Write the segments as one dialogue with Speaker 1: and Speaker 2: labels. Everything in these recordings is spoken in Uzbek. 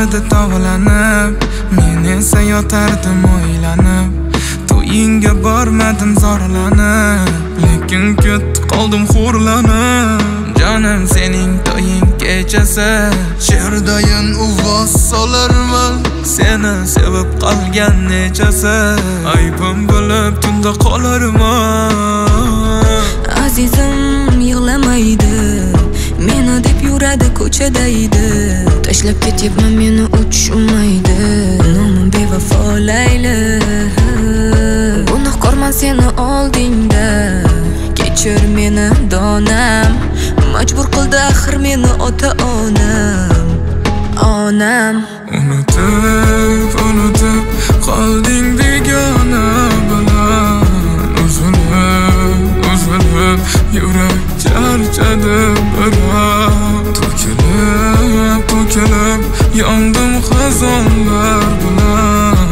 Speaker 1: edi tovlanib, men esa yotardim o'ylanib. To'yingga bormadim zorlanib, lekin ketdi qoldim xo'rlanib. Jonim sening to'ying kechasi, she'rdayin uvoz solarman. Seni sevib qolgan nechasi, aybim bo'lib tunda qolarman.
Speaker 2: Azizim yig'lamaydi, meni deb yuradi ko'chadaydi. Tashlab ketyapman meni uchmaydi, nomim bevafo Layli. Gunohkorman seni oldingda, kechir meni donam. Majbur qildi axir meni ota-onam, onam.
Speaker 1: Unutib qolding begona bilan. Uzilib yurak charchadi biroq. To'kilib yondim xazonlar bilan.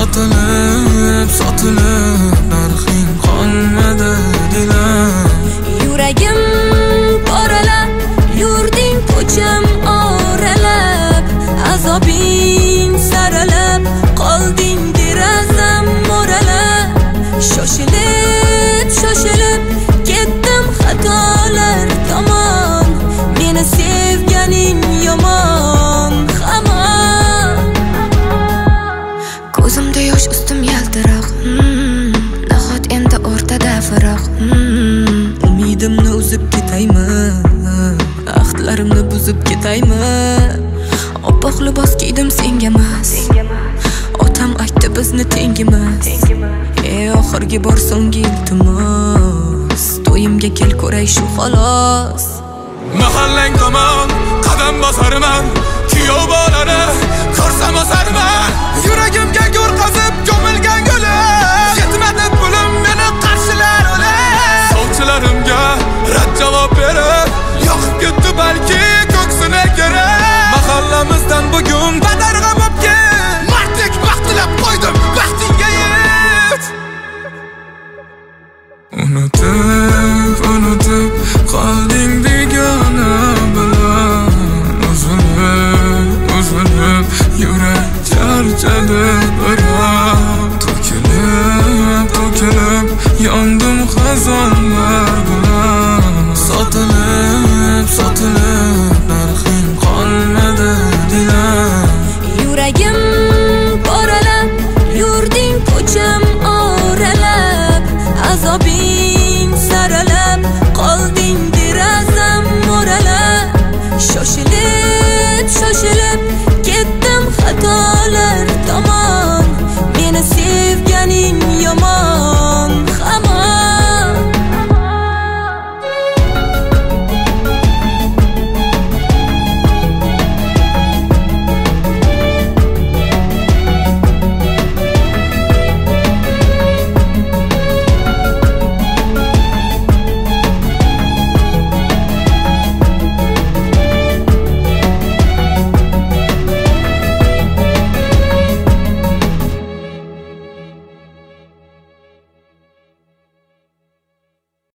Speaker 1: Sotilib narxing qolmadi dilam.
Speaker 2: Yuragim poralab, yurding ko'cham oralab. Azobing saralab, qolding derazam mo'ralab. Shoshilib ketdim xatolar tomon. Meni sevganing yomon hamon. Ko'zimda yosh, ustim yaltiroq. Nahot endi o'rtada firoq. Umidimni uzib ketaymi, ahdlarimni buzib ketaymi? Oppoq libos kiydim sengamas, otam aytdi bizni tengimiz. Oxirgi bor so'nggi iltimos, to'yimga kel ko'ray shu xolos.
Speaker 1: Mahallang tomon qadam bosarman, kuyov bolani ko'rsam osarman. Yuragimga go'r qazib ko'milgan gullar, yetmadi pulim meni qarshilar o'lar. Sovchilarimga rad javob berib, yoqib ketdi balki ko'ksini kerak. Mahallamizdan bugun badarg'a bo'lib ket, mardlik baxtilab qo'ydim baxtingga yet. Unutib qolding begona bilan. Uzilib yurak charchadi biroq. To'kilib yondim xazon